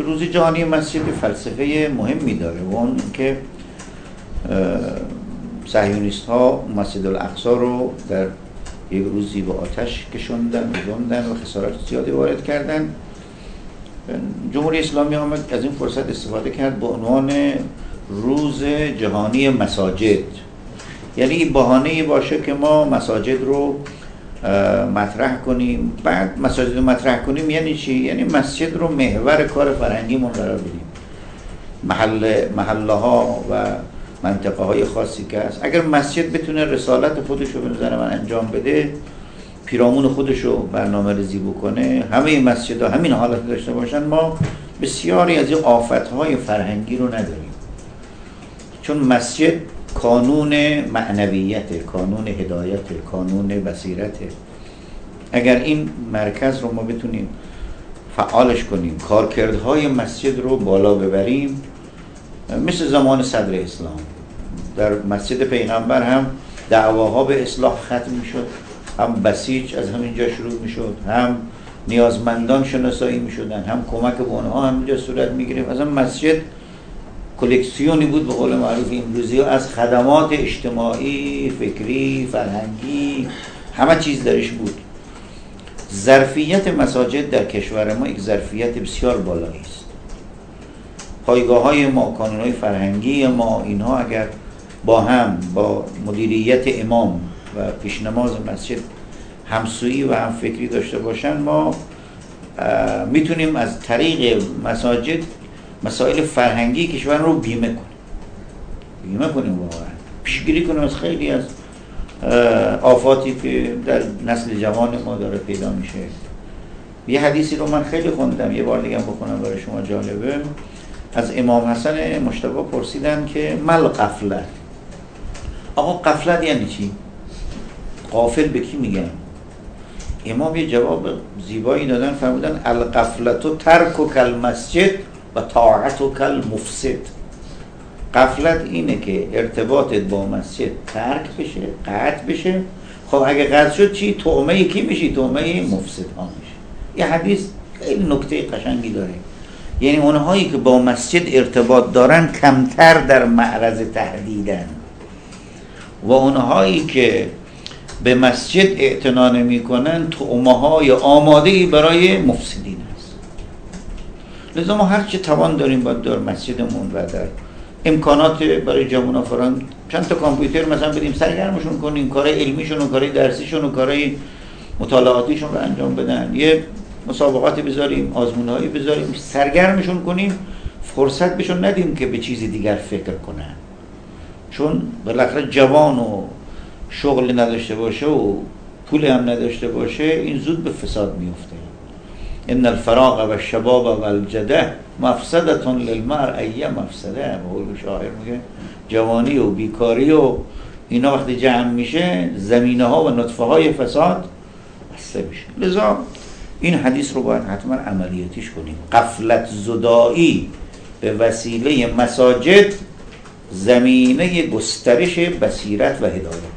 روز جهانی مسجد فلسفه مهمی داره و اون که صهیونیست ها مسجد الاقصی رو در یک روزی به آتش کشوندن و خسارات زیادی وارد کردن. جمهوری اسلامی آمد از این فرصت استفاده کرد به عنوان روز جهانی مساجد، یعنی بهانه‌ای باشه که ما مساجد رو مطرح کنیم. بعد مساجد رو مطرح کنیم یعنی چی؟ یعنی مسجد رو محور کار فرهنگیمون قرار بدیم. محله ها و منطقه های خاصی که هست، اگر مسجد بتونه رسالت خودش رو به نظر من انجام بده، پیرامون خودش رو برنامه‌ریزی بکنه، همه این مسجدها همین حالت داشته باشن، ما بسیاری از این آفت‌های فرهنگی رو نداریم. چون مسجد کانون معنویت، کانون هدایت، کانون بصیرت. اگر این مرکز رو ما بتونیم فعالش کنیم، کارکردهای مسجد رو بالا ببریم، مثل زمان صدر اسلام در مسجد پیغمبر هم دعواها به اصلاح ختم میشد، هم بسیج از همینجا شروع میشد، هم نیازمندان شناسایی میشدن، هم کمک به اونها همینجا صورت میگرفت. اصلا مسجد کلکسیونی بود به قول معروف امروزی از خدمات اجتماعی، فکری، فرهنگی، همه چیز درش بود. ظرفیت مساجد در کشور ما یک ظرفیت بسیار بالایی است. پایگاه‌های ما، کانون‌های فرهنگی ما، اینها اگر با مدیریت امام و پیشنماز مسجد همسویی و هم فکری داشته باشن، ما میتونیم از طریق مساجد مسائل فرهنگی کشور رو بیمه کنیم واقعا، پیشگیری کنیم از خیلی از آفاتی که در نسل جوان ما داره پیدا میشه. یه حدیثی رو من خیلی خوندم، یه بار دیگه بخونم برای شما، جالبه. از امام حسن مجتبی پرسیدن که مل غفلت، آقا غفلت یعنی چی؟ غافل به کی میگن؟ امام یه جواب زیبایی دادن، فرمودن الغفلت ترک المسجد و طاعت المفسد. غفلت اینه که ارتباطت با مسجد ترک بشه، قطع بشه. خب اگه قطع شد چی؟ طعمه کی میشی؟ طعمه مفسد ها میشه. یه حدیث خیلی نکته قشنگی داره، یعنی اونهایی که با مسجد ارتباط دارن کمتر در معرض تهدیدن و اونهایی که به مسجد اعتنا نمی‌کنن طعمه های آماده‌ای برای مفسدین هست. لذا ما هر چه توان داریم باید در مسجدمون و در امکانات برای جوانان فران چند تا کامپیوتر مثلا بدیم، سرگرمشون کنیم، کارهای علمیشون و کارهای درسیشون و کارهای مطالعاتیشون رو انجام بدن، یه مسابقاتی بذاریم، آزمون‌هایی بذاریم، سرگرمشون کنیم، فرصت بهشون ندیم که به چیز دیگر فکر کنن. چون بالاخره جوان و شغل نداشته باشه و پول هم نداشته باشه، این زود به فساد میفته. ان الفراغ و الشباب و الجده مفسدة للمرء ای مفسده. بقول شاعر میگه جوانی و بیکاری و اینا وقتی جمع میشه، زمینه ها و نطفه های فساد بسته میشه. لذا این حدیث رو باید حتما عملیاتیش کنیم. غفلت زدایی به وسیله مساجد زمینه گسترش بصیرت و هدایت.